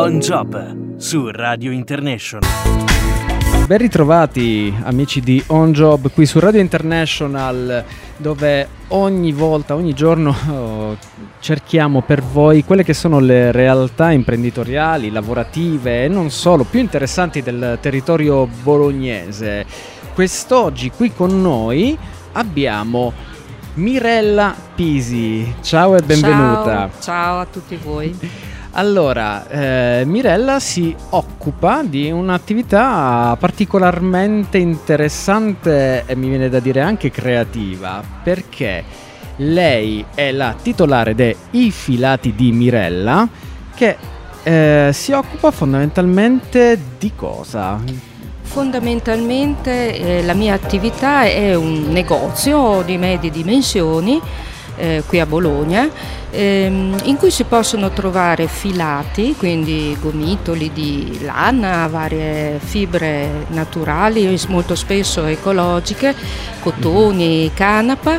On Job su Radio International. Ben ritrovati amici di On Job qui su Radio International, dove ogni volta, ogni giorno cerchiamo per voi quelle che sono le realtà imprenditoriali, lavorative e non solo, più interessanti del territorio bolognese. Quest'oggi qui con noi abbiamo Mirella Pisi. Ciao e benvenuta. Ciao a tutti voi. Allora, Mirella si occupa di un'attività particolarmente interessante e mi viene da dire anche creativa, perché lei è la titolare dei Filati di Mirella, che si occupa fondamentalmente di cosa? Fondamentalmente la mia attività è un negozio di medie dimensioni qui a Bologna, in cui si possono trovare filati, quindi gomitoli di lana, varie fibre naturali, molto spesso ecologiche, cotoni, canapa,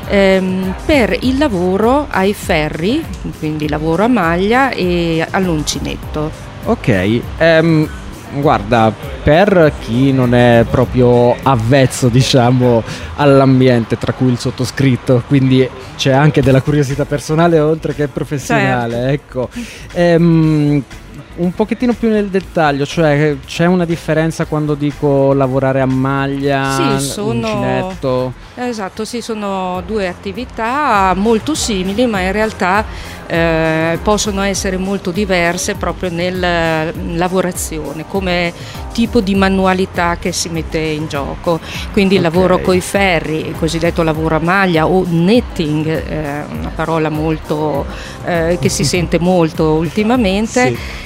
per il lavoro ai ferri, quindi lavoro a maglia e all'uncinetto. Ok, guarda, per chi non è proprio avvezzo, diciamo, all'ambiente, tra cui il sottoscritto, quindi c'è anche della curiosità personale oltre che professionale, certo. Ecco. Un pochettino più nel dettaglio, cioè c'è una differenza quando dico lavorare a maglia, uncinetto? Esatto, sì, sono due attività molto simili, ma in realtà possono essere molto diverse proprio nella lavorazione, come tipo di manualità che si mette in gioco. Quindi il lavoro coi ferri, il cosiddetto lavoro a maglia o netting, una parola molto che si sente molto ultimamente. Sì.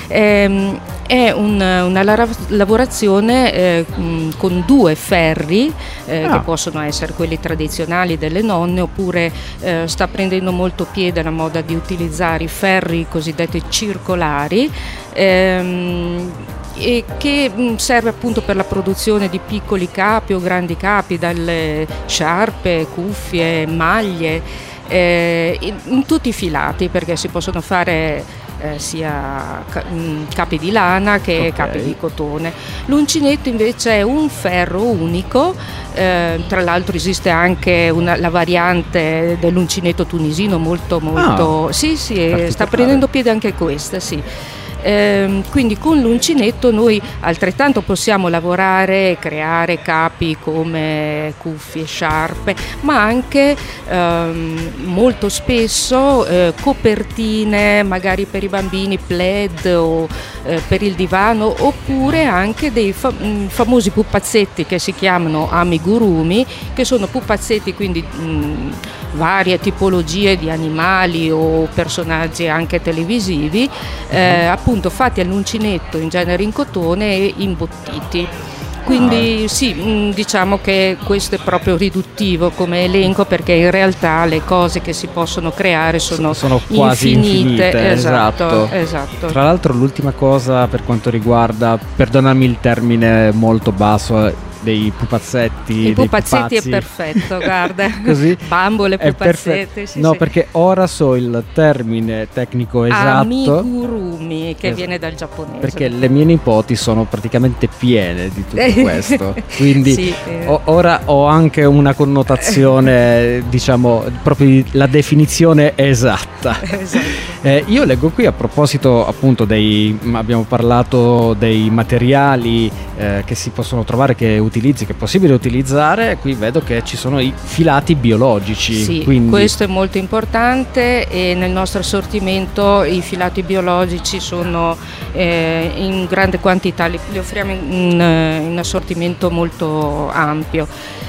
È una lavorazione con due ferri che possono essere quelli tradizionali delle nonne, oppure sta prendendo molto piede la moda di utilizzare i ferri cosiddetti circolari, e che serve appunto per la produzione di piccoli capi o grandi capi, dalle sciarpe, cuffie, maglie, in tutti i filati, perché si possono fare sia capi di lana che capi di cotone. L'uncinetto invece è un ferro unico, tra l'altro esiste anche la variante dell'uncinetto tunisino molto sì, sta prendendo piede anche questa, sì. Quindi con l'uncinetto noi altrettanto possiamo lavorare e creare capi come cuffie, sciarpe, ma anche molto spesso copertine magari per i bambini, plaid o per il divano, oppure anche dei famosi pupazzetti che si chiamano amigurumi, che sono pupazzetti, quindi varie tipologie di animali o personaggi anche televisivi, appunto fatti all'uncinetto, in genere in cotone e imbottiti. Quindi sì, diciamo che questo è proprio riduttivo come elenco, perché in realtà le cose che si possono creare sono quasi infinite. Esatto. Tra l'altro l'ultima cosa per quanto riguarda, perdonami il termine molto basso, dei pupazzetti. I pupazzetti è perfetto, guarda. Così? Bambole, pupazzetti. Sì, no, sì. Perché ora so il termine tecnico esatto. Amigurumi, che viene dal giapponese. Perché le mie nipoti sono praticamente piene di tutto questo. Quindi sì, ora ho anche una connotazione, diciamo, proprio la definizione esatta. Esatto. Io leggo qui, a proposito appunto abbiamo parlato dei materiali che si possono trovare, che è possibile utilizzare. Qui vedo che ci sono i filati biologici. Sì, quindi questo è molto importante, e nel nostro assortimento i filati biologici sono in grande quantità, li offriamo in assortimento molto ampio.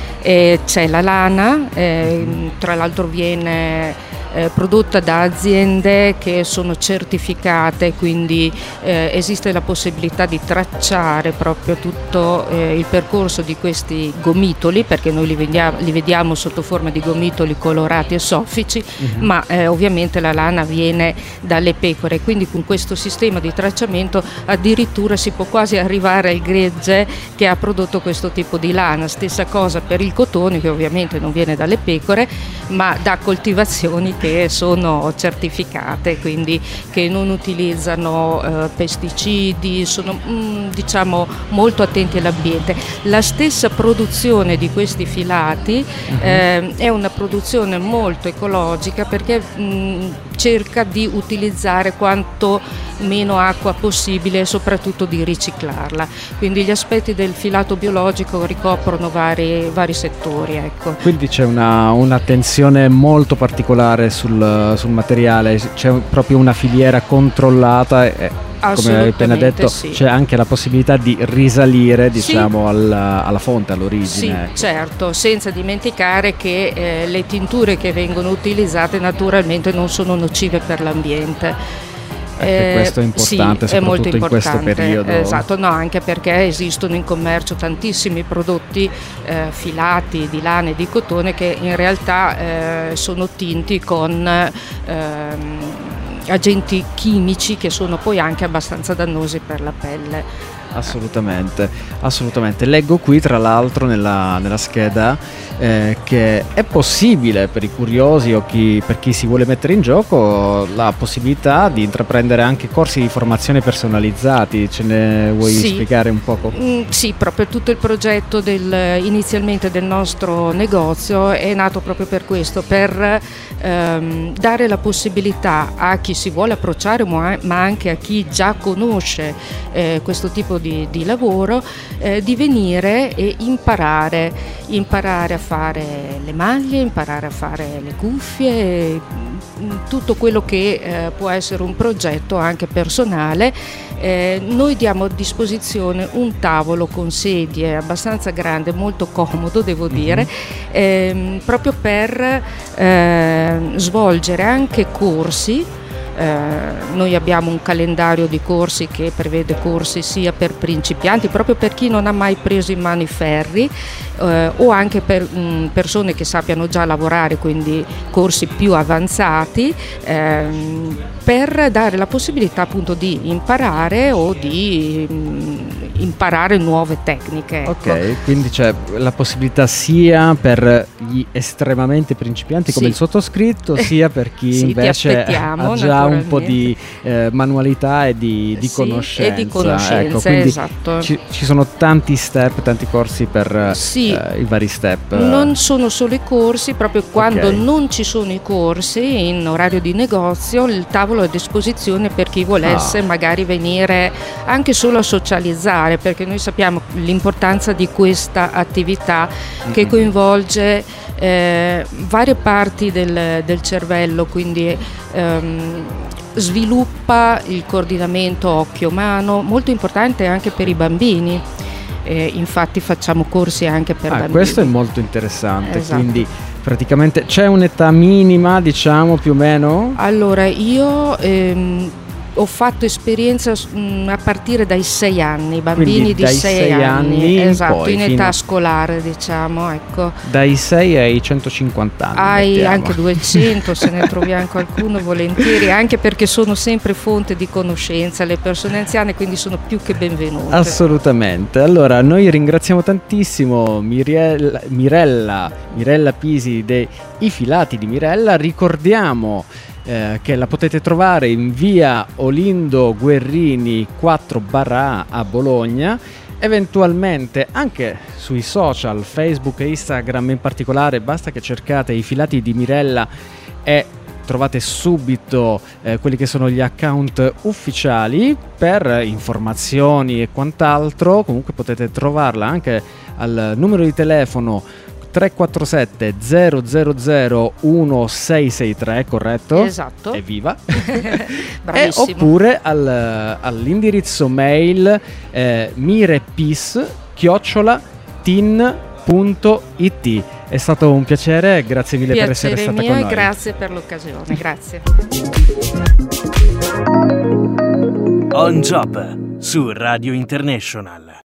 C'è la lana, tra l'altro viene prodotta da aziende che sono certificate, quindi esiste la possibilità di tracciare proprio tutto il percorso di questi gomitoli, perché noi li vediamo sotto forma di gomitoli colorati e soffici, ma ovviamente la lana viene dalle pecore, quindi con questo sistema di tracciamento addirittura si può quasi arrivare al gregge che ha prodotto questo tipo di lana. Stessa cosa per il cotone, che ovviamente non viene dalle pecore ma da coltivazioni che sono certificate, quindi che non utilizzano pesticidi, sono diciamo molto attenti all'ambiente. La stessa produzione di questi filati è una produzione molto ecologica, perché cerca di utilizzare quanto meno acqua possibile e soprattutto di riciclarla. Quindi gli aspetti del filato biologico ricoprono vari settori. Ecco. Quindi c'è un'attenzione molto particolare sul materiale, c'è proprio una filiera controllata. Come hai appena detto, sì. C'è anche la possibilità di risalire, diciamo, sì, alla fonte, all'origine. Sì, certo, senza dimenticare che le tinture che vengono utilizzate naturalmente non sono nocive per l'ambiente. Questo è importante, sì, soprattutto è molto importante, in questo periodo. Esatto, no, anche perché esistono in commercio tantissimi prodotti filati di lana e di cotone che in realtà sono tinti con agenti chimici che sono poi anche abbastanza dannosi per la pelle. Assolutamente, assolutamente. Leggo qui tra l'altro nella scheda che è possibile per i curiosi o per chi si vuole mettere in gioco la possibilità di intraprendere anche corsi di formazione personalizzati. Ce ne vuoi spiegare un poco? Sì, proprio tutto il progetto inizialmente del nostro negozio è nato proprio per questo, per dare la possibilità a chi si vuole approcciare, ma anche a chi già conosce questo tipo di lavoro, di venire e imparare a fare le maglie, imparare a fare le cuffie, tutto quello che può essere un progetto anche personale. Noi diamo a disposizione un tavolo con sedie abbastanza grande, molto comodo devo dire, proprio per svolgere anche corsi. Noi abbiamo un calendario di corsi che prevede corsi sia per principianti, proprio per chi non ha mai preso in mano i ferri, o anche per persone che sappiano già lavorare, quindi corsi più avanzati, per dare la possibilità appunto di imparare o di imparare nuove tecniche. Ecco. Ok, quindi c'è la possibilità sia per gli estremamente principianti come il sottoscritto, sia per chi invece ha già un po' di manualità e di conoscenza. E di conoscenza, ecco, quindi esatto. Ci sono tanti step, tanti corsi per i vari step. Non sono solo i corsi, proprio quando non ci sono i corsi in orario di negozio, il tavolo è a disposizione per chi volesse magari venire anche solo a socializzare, perché noi sappiamo l'importanza di questa attività che coinvolge varie parti del cervello, quindi sviluppa il coordinamento occhio-mano, molto importante anche per i bambini. Infatti facciamo corsi anche per bambini. Questo è molto interessante, esatto. Quindi praticamente c'è un'età minima, diciamo, più o meno? Allora, io ho fatto esperienza a partire dai 6 anni, bambini di 6 anni, esatto, in età scolare, diciamo, ecco. Dai 6 ai 150 anni. Anche 200, se ne troviamo qualcuno volentieri, anche perché sono sempre fonte di conoscenza le persone anziane, quindi sono più che benvenute. Assolutamente. Allora, noi ringraziamo tantissimo Mirella Pisi dei Filati di Mirella. Ricordiamo che la potete trovare in via Olindo Guerrini 4/A a Bologna, eventualmente anche sui social, Facebook e Instagram in particolare. Basta che cercate i Filati di Mirella e trovate subito quelli che sono gli account ufficiali per informazioni e quant'altro. Comunque potete trovarla anche al numero di telefono 347 000 1663, corretto? Esatto. Evviva! Bravissimo. Oppure all'indirizzo mail mirepis@tin.it. È stato un piacere, grazie mille per essere stata con noi. Grazie per l'occasione, grazie. On Job su Radio International.